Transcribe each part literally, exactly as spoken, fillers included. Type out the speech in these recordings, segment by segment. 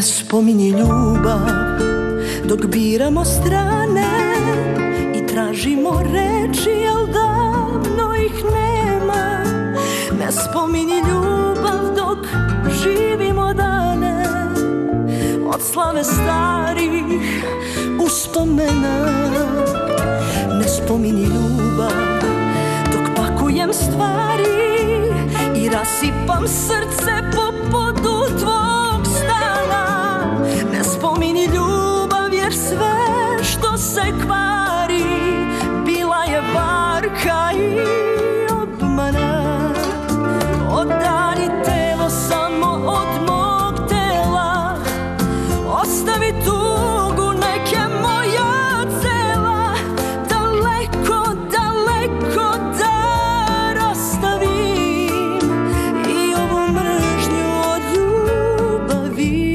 Ne spominji ljubav dok biramo strane i tražimo reči, al davno ih nema. Ne spominji ljubav dok živimo dane od slave starih uspomena. Ne spominji ljubav dok pakujem stvari i rasipam srce po podu tvog stana. Ne spominji ljubav jer sve što se kvari bila je varka i obmana. Odalji telo samo od mog tela, ostavi tugu neke moja cela. Daleko, daleko da rastavim i ovu mržnju od ljubavi.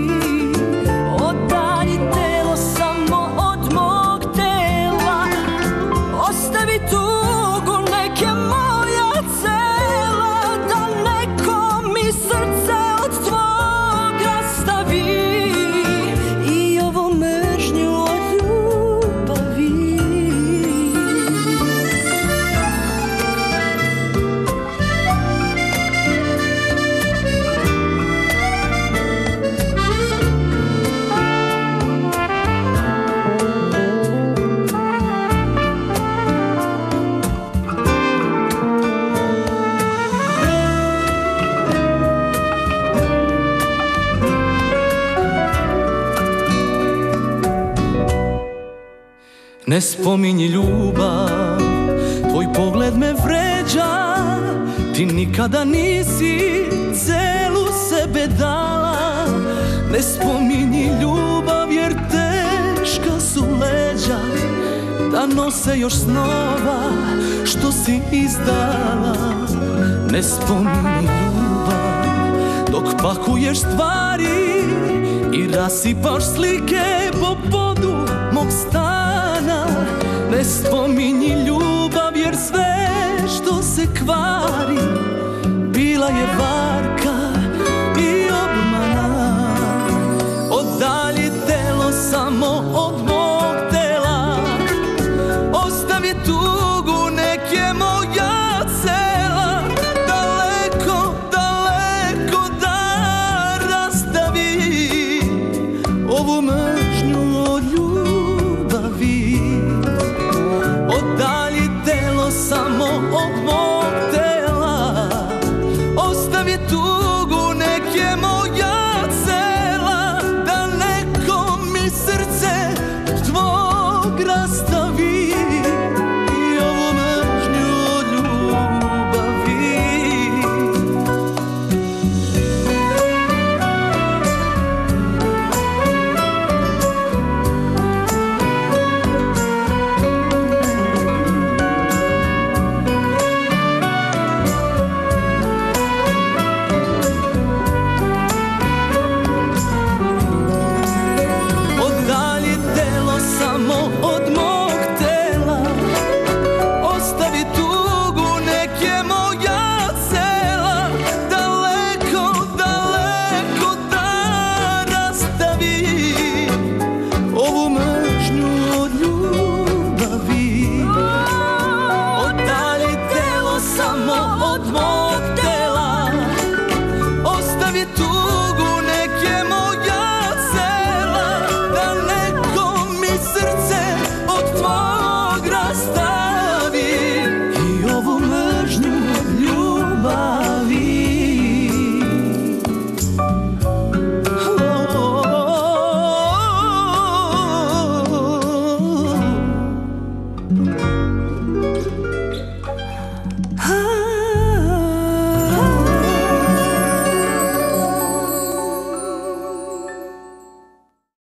Odalji telo samo od mog tela, ostavi tugu neke moja cela. Daleko mi srce od tvog rastavi i ovu mržnju od ljubavi. Ne spominji ljubav, tvoj pogled me vređa. Ti nikada nisi celu sebe dala. Ne spominji ljubav jer teška su leđa da nose još snova što si izdala. Ne spominji ljubav dok pakuješ stvari i rasipaš slike po podu mog stana. Ne spominji ljubav jer sve što se kvari bila je varka i obmana. Odalji telo samo od mog tela, ostavi tugu neke moja cela. Daleko, daleko da rastavi ovu mržnju od ljubavi. Odalji telo samo od mog tela, ostavi tugu neke moja cela. Daleko mi srce tvog rastavi i ovu mržnju od ljubavi. Odalji telo samo od mog tela, ostavi tugu neke moja cela. Daleko, daleko da rastavi ovu mržnju od ljubavi. Odalji telo samo od mog tela, ostavi tugu neke moja cela. Daleko mi srce od tvog rastavi.